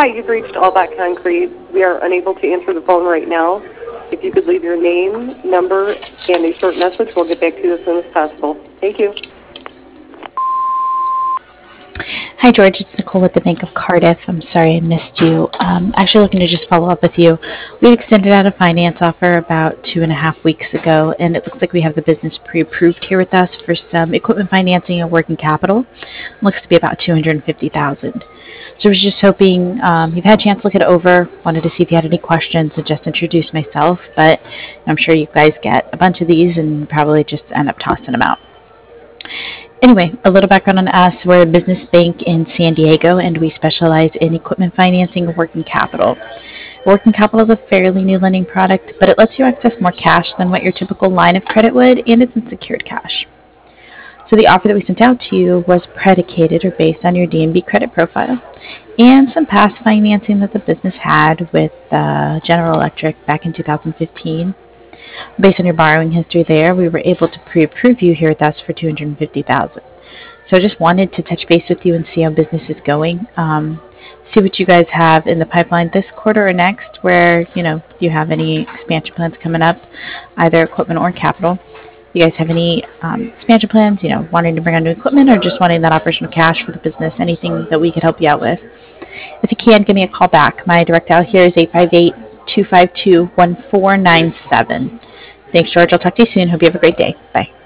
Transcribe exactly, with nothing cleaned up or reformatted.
Hi, you've reached All Back Concrete. We are unable to answer the phone right now. If you could leave your name, number, and a short message, we'll get back to you as soon as possible. Thank you. Hi, George. It's Nicole with the Bank of Cardiff. I'm sorry I missed you. Um, actually, looking to just follow up with you. We extended out a finance offer about two and a half weeks ago, and it looks like we have the business pre-approved here with us for some equipment financing and working capital. It looks to be about two hundred fifty thousand dollars. So I was just hoping um, you've had a chance to look it over. Wanted to see if you had any questions and just introduce myself, but I'm sure you guys get a bunch of these and probably just end up tossing them out. Anyway, a little background on us. We're a business bank in San Diego, and we specialize in equipment financing and working capital. Working capital is a fairly new lending product, but it lets you access more cash than what your typical line of credit would, and it's unsecured cash. So the offer that we sent out to you was predicated or based on your D and B credit profile and some past financing that the business had with uh, General Electric back in two thousand fifteen. Based on your borrowing history there, we were able to pre-approve you here with us for two hundred fifty thousand dollars. So I just wanted to touch base with you and see how business is going. Um, see what you guys have in the pipeline this quarter or next, where you know you have any expansion plans coming up, either equipment or capital. You guys have any um, expansion plans? You know, wanting to bring on new equipment or just wanting that operational cash for the business? Anything that we could help you out with? If you can, give me a call back. My direct dial here is eight five eight, two five two, one four nine seven. Thanks, George. I'll talk to you soon. Hope you have a great day. Bye.